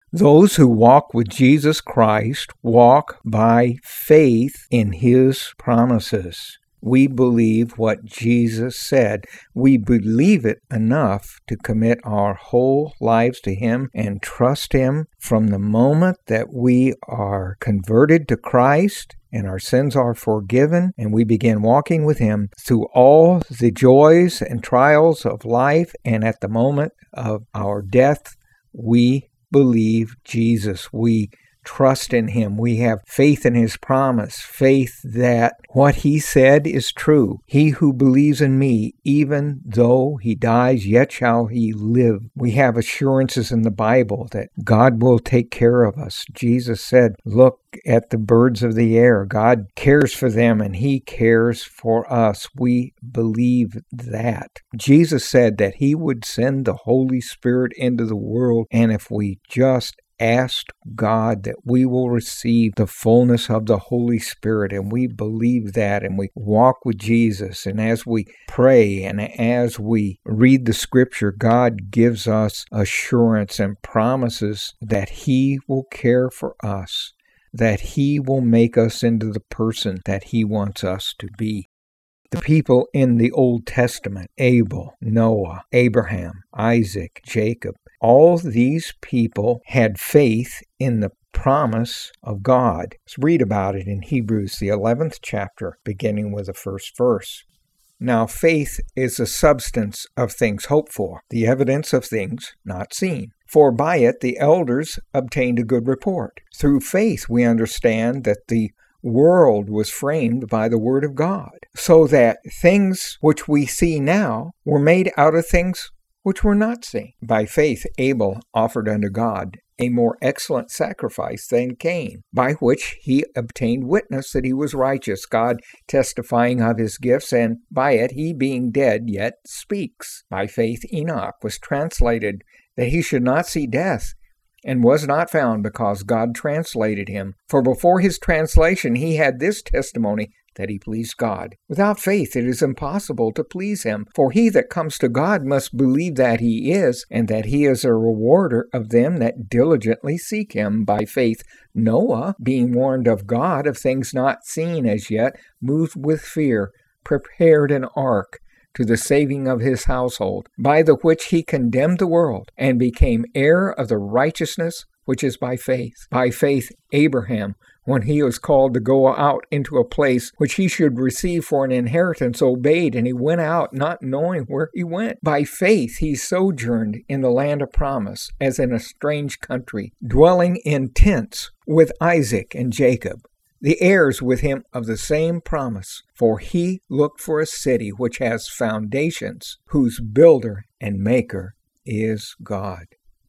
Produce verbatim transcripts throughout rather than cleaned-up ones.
Those who walk with Jesus Christ walk by faith in His promises. We believe what Jesus said. We believe it enough to commit our whole lives to Him and trust Him from the moment that we are converted to Christ and our sins are forgiven and we begin walking with Him through all the joys and trials of life, and at the moment of our death, we believe Jesus. We trust in Him. We have faith in His promise, faith that what He said is true. He who believes in me, even though he dies, yet shall he live. We have assurances in the Bible that God will take care of us. Jesus said, look at the birds of the air. God cares for them and He cares for us. We believe that. Jesus said that He would send the Holy Spirit into the world, and if we just asked God, that we will receive the fullness of the Holy Spirit, and we believe that, and we walk with Jesus. And as we pray and as we read the Scripture, God gives us assurance and promises that He will care for us, that He will make us into the person that He wants us to be. The people in the Old Testament, Abel, Noah, Abraham, Isaac, Jacob, all these people had faith in the promise of God. Let's read about it in Hebrews, the eleventh chapter, beginning with the first verse. Now faith is the substance of things hoped for, the evidence of things not seen. For by it the elders obtained a good report. Through faith we understand that the world was framed by the word of God, so that things which we see now were made out of things which were not seen. By faith Abel offered unto God a more excellent sacrifice than Cain, by which he obtained witness that he was righteous, God testifying of his gifts, and by it he, being dead, yet speaks. By faith Enoch was translated that he should not see death, and was not found, because God translated him. For before his translation he had this testimony, that he pleased God. Without faith it is impossible to please Him, for he that comes to God must believe that He is, and that He is a rewarder of them that diligently seek Him. By faith Noah, being warned of God of things not seen as yet, moved with fear, prepared an ark to the saving of his household, by the which he condemned the world, and became heir of the righteousness which is by faith. By faith Abraham, when he was called to go out into a place which he should receive for an inheritance, obeyed, and he went out not knowing where he went. By faith he sojourned in the land of promise, as in a strange country, dwelling in tents with Isaac and Jacob, the heirs with him of the same promise. For he looked for a city which has foundations, whose builder and maker is God.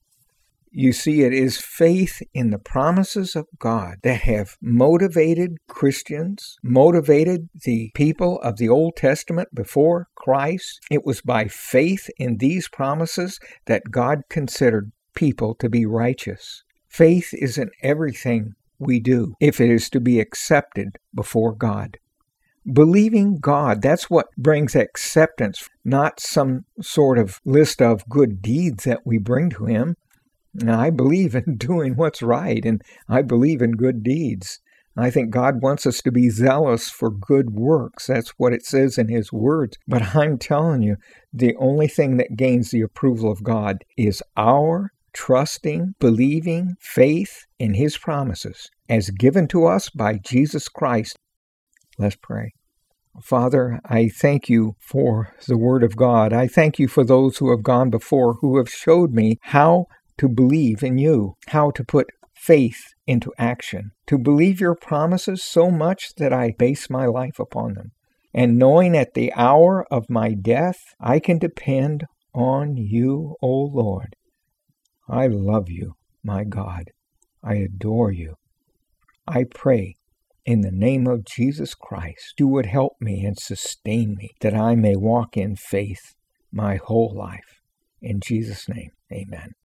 You see, it is faith in the promises of God that have motivated Christians, motivated the people of the Old Testament before Christ. It was by faith in these promises that God considered people to be righteous. Faith is in everything we do, if it is to be accepted before God. Believing God, that's what brings acceptance, not some sort of list of good deeds that we bring to Him. Now, I believe in doing what's right, and I believe in good deeds. I think God wants us to be zealous for good works. That's what it says in His words. But I'm telling you, the only thing that gains the approval of God is our trusting, believing faith in His promises as given to us by Jesus Christ. Let's pray. Father, I thank You for the Word of God. I thank You for those who have gone before, who have showed me how to believe in You, how to put faith into action, to believe Your promises so much that I base my life upon them. And knowing at the hour of my death, I can depend on You, O Lord. I love You, my God. I adore You. I pray in the name of Jesus Christ, You would help me and sustain me, that I may walk in faith my whole life. In Jesus' name, amen.